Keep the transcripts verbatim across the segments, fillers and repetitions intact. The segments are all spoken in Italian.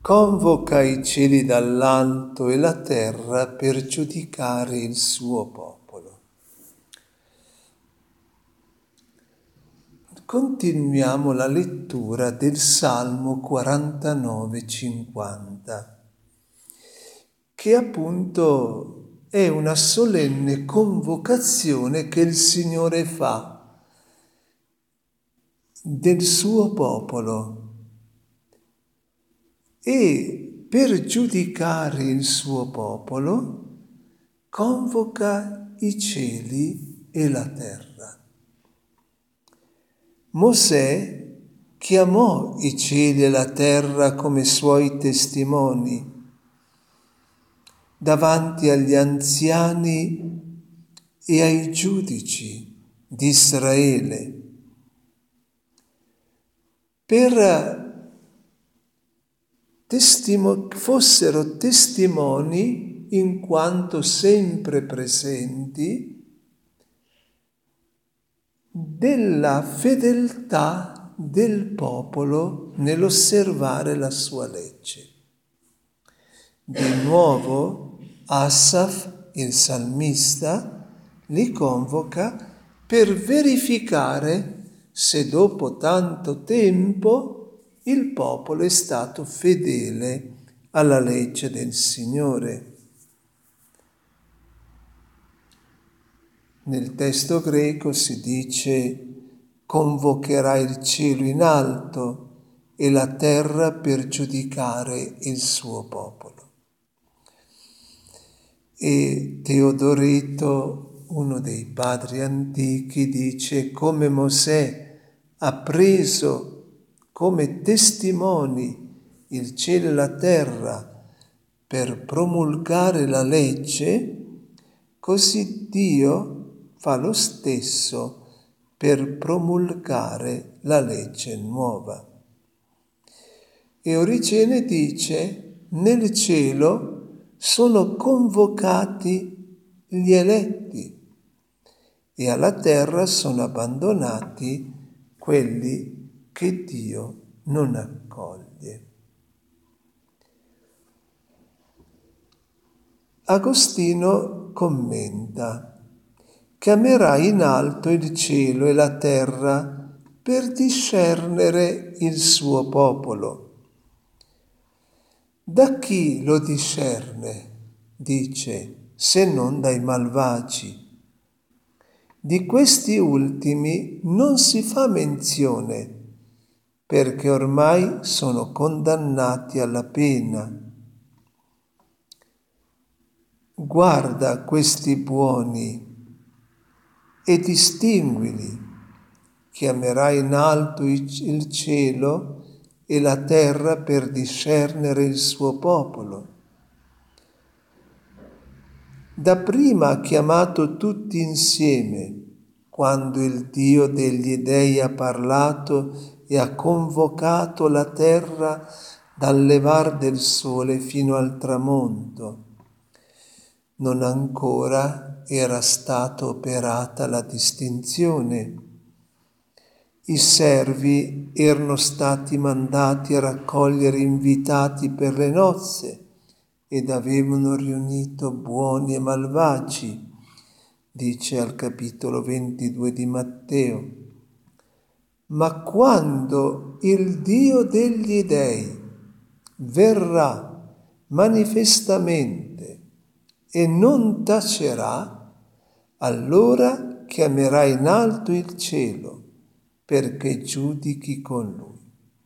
convoca i cieli dall'alto e la terra per giudicare il suo popolo. Continuiamo la lettura del Salmo quarantanove cinquanta, che appunto è una solenne convocazione che il Signore fa del suo popolo. E per giudicare il suo popolo convoca i cieli e la terra. Mosè chiamò i cieli e la terra come suoi testimoni davanti agli anziani e ai giudici di Israele per Testimo- fossero testimoni in quanto sempre presenti della fedeltà del popolo nell'osservare la sua legge. Di nuovo Asaf, il salmista, li convoca per verificare se dopo tanto tempo il popolo è stato fedele alla legge del Signore. Nel testo greco si dice: convocherà il cielo in alto e la terra per giudicare il suo popolo. E Teodoreto, uno dei padri antichi, dice: come Mosè ha preso come testimoni il cielo e la terra per promulgare la legge, così Dio fa lo stesso per promulgare la legge nuova. E Origene dice: nel cielo sono convocati gli eletti e alla terra sono abbandonati quelli che Dio non accoglie. Agostino commenta: chiamerà in alto il cielo e la terra per discernere il suo popolo. Da chi lo discerne, dice, se non dai malvagi? Di questi ultimi non si fa menzione, perché ormai sono condannati alla pena. Guarda questi buoni e distinguili, chiamerai in alto il cielo e la terra per discernere il suo popolo. Dapprima ha chiamato tutti insieme, quando il Dio degli dei ha parlato e ha convocato la terra dal levar del sole fino al tramonto. Non ancora era stata operata la distinzione. I servi erano stati mandati a raccogliere invitati per le nozze ed avevano riunito buoni e malvagi, dice al capitolo ventidue di Matteo. Ma quando il Dio degli dei verrà manifestamente e non tacerà, allora chiamerà in alto il cielo perché giudichi con lui.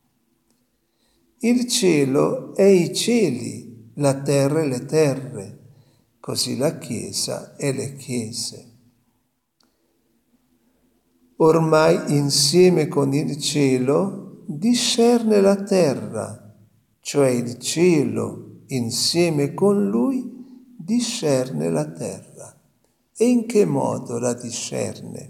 Il cielo è i cieli, la terra e le terre, così la Chiesa e le chiese. Ormai insieme con il cielo discerne la terra, cioè il cielo insieme con lui discerne la terra. E in che modo la discerne?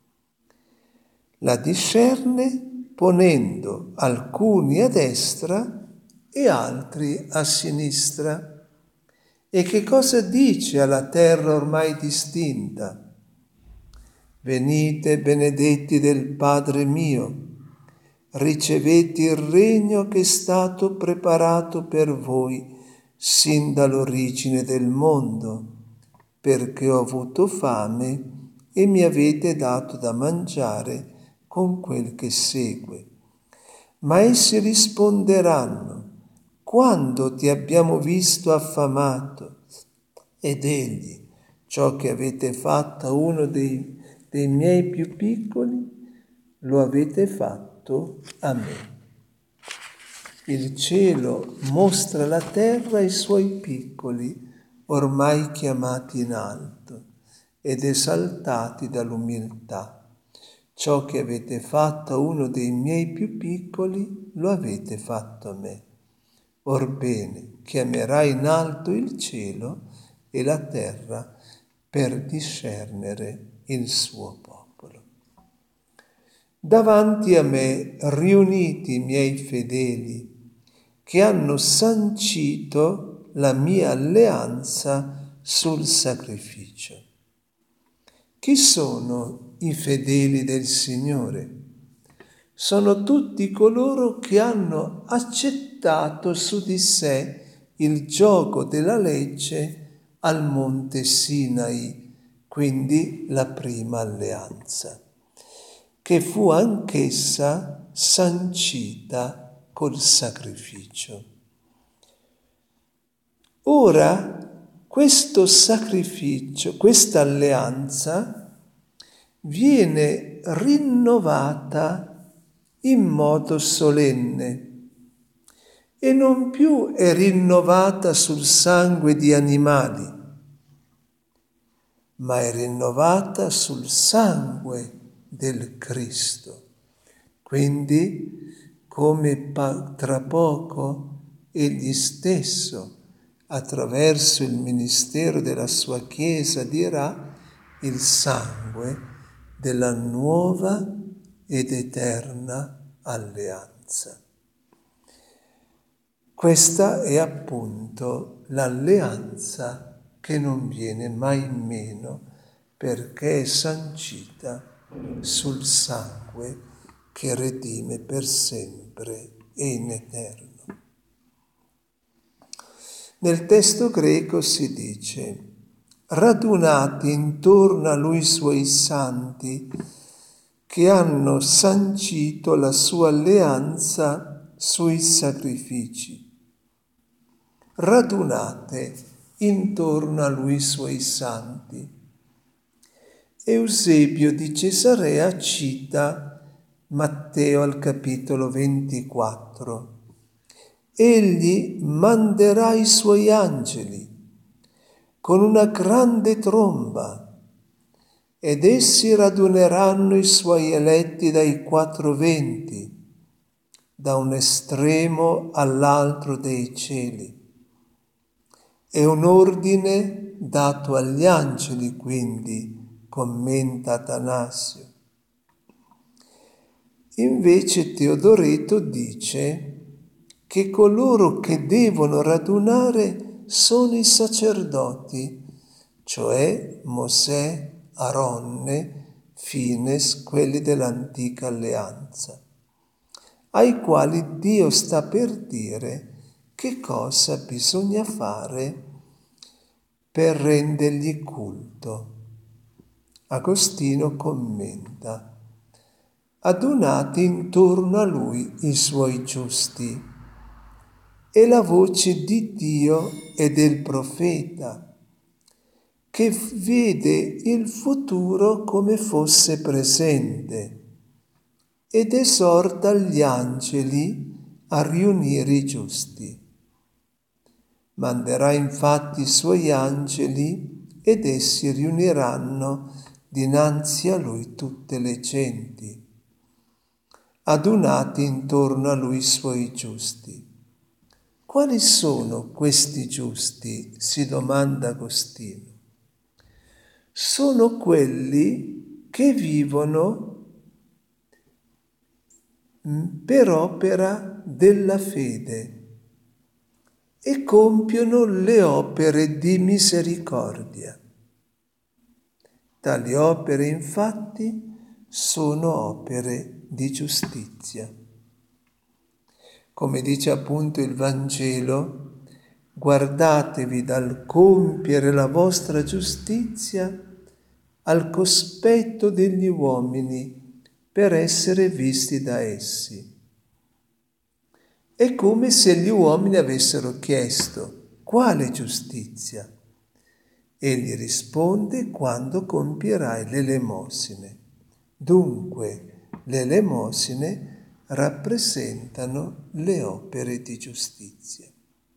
La discerne ponendo alcuni a destra e altri a sinistra. E che cosa dice alla terra ormai distinta? Venite benedetti del Padre mio, ricevete il regno che è stato preparato per voi sin dall'origine del mondo, perché ho avuto fame e mi avete dato da mangiare con quel che segue. Ma essi risponderanno: quando ti abbiamo visto affamato? Ed egli: ciò che avete fatto a uno dei, dei miei più piccoli, lo avete fatto a me. Il cielo mostra la terra ai suoi piccoli, ormai chiamati in alto ed esaltati dall'umiltà. Ciò che avete fatto a uno dei miei più piccoli, lo avete fatto a me. Orbene, chiamerà in alto il cielo e la terra per discernere il suo popolo. Davanti a me riuniti i miei fedeli, che hanno sancito la mia alleanza sul sacrificio. Chi sono i fedeli del Signore? Sono tutti coloro che hanno accettato su di sé il giogo della legge al monte Sinai, quindi la prima alleanza, che fu anch'essa sancita col sacrificio. Ora questo sacrificio, questa alleanza, viene rinnovata in modo solenne e non più è rinnovata sul sangue di animali, ma è rinnovata sul sangue del Cristo. Quindi, come tra poco egli stesso, attraverso il ministero della sua Chiesa, dirà: il sangue della nuova ed eterna alleanza. Questa è appunto l'alleanza che non viene mai meno, perché è sancita sul sangue che redime per sempre e in eterno. Nel testo greco si dice: radunati intorno a lui i suoi santi, che hanno sancito la sua alleanza sui sacrifici. Radunate intorno a lui i suoi santi. Eusebio di Cesarea cita Matteo al capitolo ventiquattro. Egli manderà i suoi angeli con una grande tromba ed essi raduneranno i suoi eletti dai quattro venti, da un estremo all'altro dei cieli. È un ordine dato agli angeli, quindi, commenta Atanasio. Invece Teodoreto dice che coloro che devono radunare sono i sacerdoti, cioè Mosè, Aronne, Fines, quelli dell'antica alleanza, ai quali Dio sta per dire che cosa bisogna fare per rendergli culto. Agostino commenta: adunati intorno a lui i suoi giusti, e la voce di Dio e del profeta, che vede il futuro come fosse presente, ed esorta gli angeli a riunire i giusti. Manderà infatti i suoi angeli ed essi riuniranno dinanzi a lui tutte le genti, adunati intorno a lui i suoi giusti. Quali sono questi giusti? Si domanda Agostino. Sono quelli che vivono per opera della fede e compiono le opere di misericordia. Tali opere, infatti, sono opere di giustizia. Come dice appunto il Vangelo, guardatevi dal compiere la vostra giustizia al cospetto degli uomini per essere visti da essi. È come se gli uomini avessero chiesto: quale giustizia? Egli risponde: quando compierai le elemosine. Dunque, le elemosine rappresentano le opere di giustizia.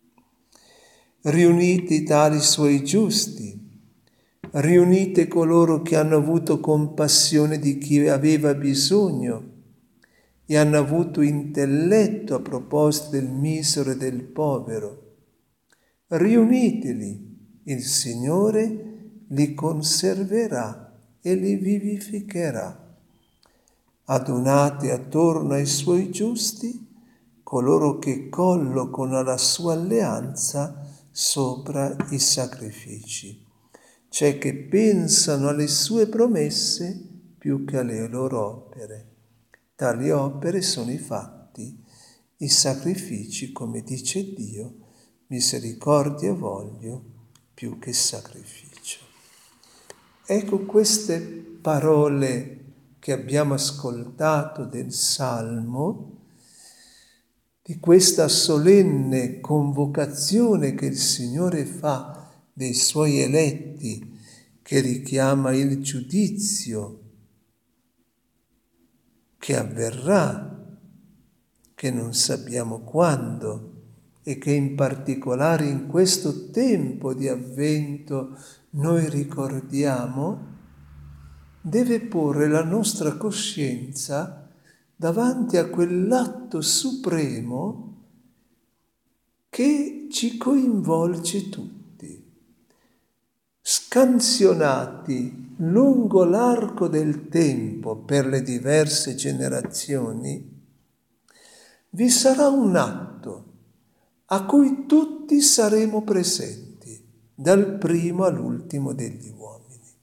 Riunite tali suoi giusti, riunite coloro che hanno avuto compassione di chi aveva bisogno e hanno avuto intelletto a proposito del misero e del povero. Riuniteli, il Signore li conserverà e li vivificherà. Adunate attorno ai suoi giusti coloro che collocano la sua alleanza sopra i sacrifici, cioè che pensano alle sue promesse più che alle loro opere. Tali opere sono i fatti, i sacrifici, come dice Dio, misericordia voglio più che sacrificio. Ecco queste parole che abbiamo ascoltato del Salmo, di questa solenne convocazione che il Signore fa dei Suoi eletti, che richiama il giudizio che avverrà, che non sappiamo quando, e che in particolare in questo tempo di avvento noi ricordiamo, deve porre la nostra coscienza davanti a quell'atto supremo che ci coinvolge tutti. Scansionati lungo l'arco del tempo per le diverse generazioni, vi sarà un atto a cui tutti saremo presenti, dal primo all'ultimo degli uomini.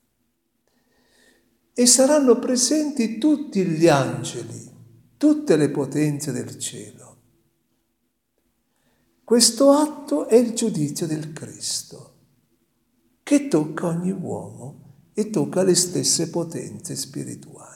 E saranno presenti tutti gli angeli, tutte le potenze del cielo. Questo atto è il giudizio del Cristo, che tocca ogni uomo e tocca le stesse potenze spirituali.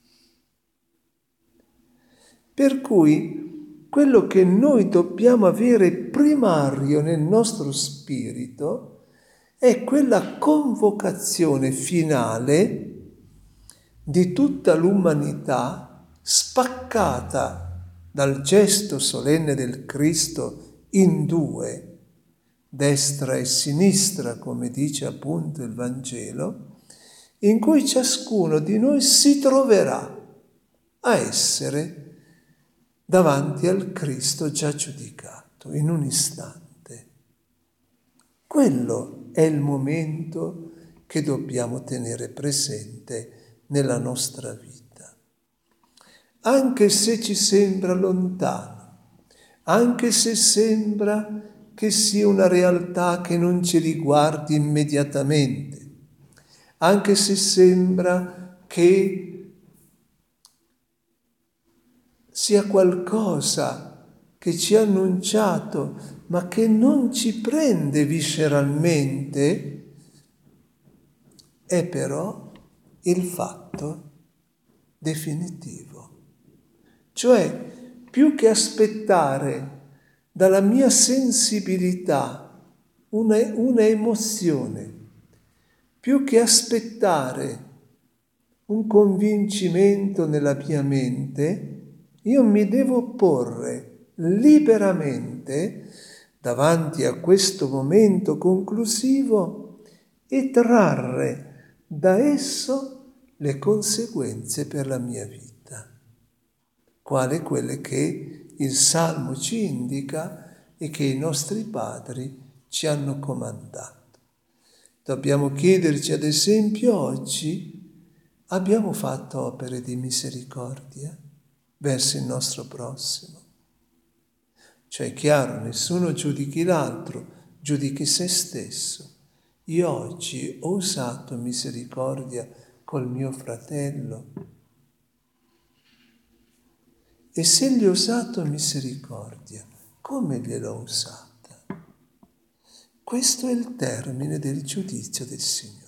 Per cui quello che noi dobbiamo avere primario nel nostro spirito è quella convocazione finale di tutta l'umanità spaccata dal gesto solenne del Cristo in due, destra e sinistra, come dice appunto il Vangelo, in cui ciascuno di noi si troverà a essere davanti al Cristo già giudicato in un istante. Quello è il momento che dobbiamo tenere presente nella nostra vita. Anche se ci sembra lontano, anche se sembra che sia una realtà che non ci riguardi immediatamente, anche se sembra che sia qualcosa che ci ha annunciato, ma che non ci prende visceralmente, è però il fatto definitivo. Cioè, più che aspettare dalla mia sensibilità una, una emozione, più che aspettare un convincimento nella mia mente, io mi devo porre liberamente davanti a questo momento conclusivo e trarre da esso le conseguenze per la mia vita, quali quelle che il Salmo ci indica e che i nostri padri ci hanno comandato. Dobbiamo chiederci, ad esempio, oggi abbiamo fatto opere di misericordia verso il nostro prossimo. Cioè, è chiaro, nessuno giudichi l'altro, giudichi se stesso. Io oggi ho usato misericordia col mio fratello. E se gli ho usato misericordia, come gliel'ho usata? Questo è il termine del giudizio del Signore.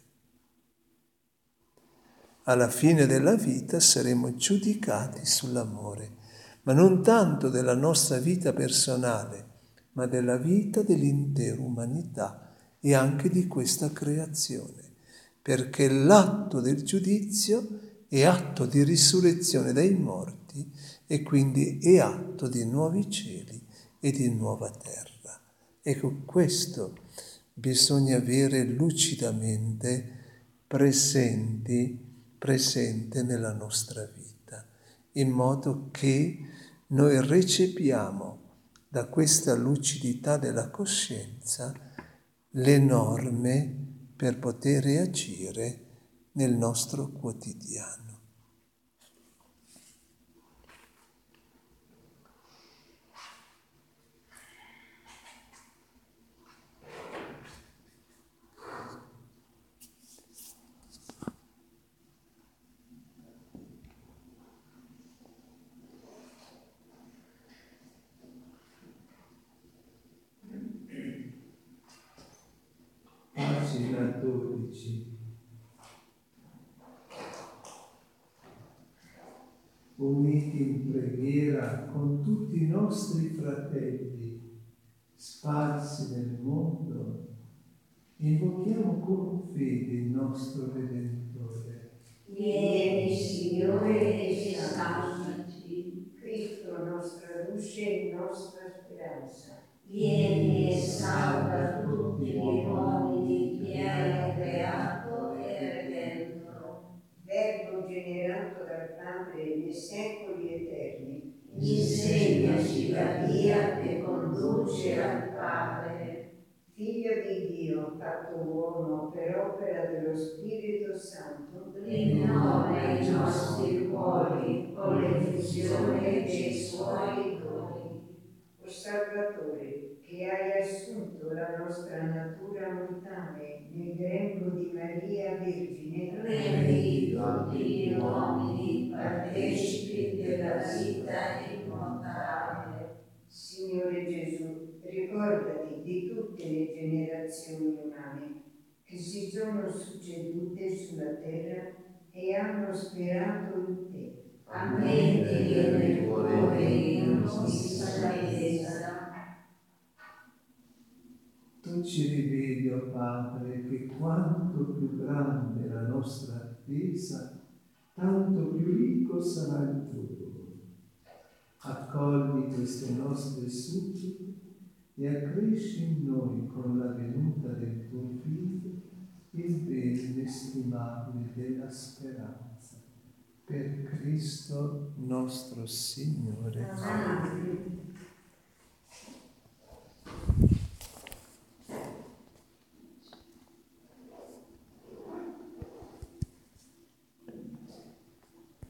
Alla fine della vita saremo giudicati sull'amore, ma non tanto della nostra vita personale, ma della vita dell'intera umanità e anche di questa creazione, perché l'atto del giudizio è atto di risurrezione dai morti e quindi è atto di nuovi cieli e di nuova terra. Ecco, questo bisogna avere lucidamente presenti, presente nella nostra vita, in modo che noi recepiamo da questa lucidità della coscienza le norme per poter reagire nel nostro quotidiano. Pagina dodici. Uniti in preghiera con tutti i nostri fratelli sparsi nel mondo, invochiamo con fede il nostro Redentore. Vieni, Signore, e salvaci. Cristo, nostra luce e nostra speranza. Vieni e salva tutti gli uomini che hai creato e redento. Verbo generato dal Padre nei secoli eterni. Insegnaci la via che conduce al Padre. Figlio di Dio, fatto uomo per opera dello Spirito Santo, rinnova i nostri cuori con l'effusione dei suoi doni. O Salvatore, che hai assunto la nostra natura mortale nel grembo di Maria Vergine, rendi tutti gli uomini partecipi della vita immortale. Signore Gesù, ricordati di tutte le generazioni umane che si sono succedute sulla terra e hanno sperato in te. Ammettili nel cuore in ogni salvezza. Tu ci riveli, o Padre, che quanto più grande è la nostra attesa, tanto più ricco sarà il tuo dono. Accogli queste nostre suppliche e accresci in noi con la venuta del tuo Figlio il bene inestimabile della speranza. Per Cristo nostro Signore. Amen.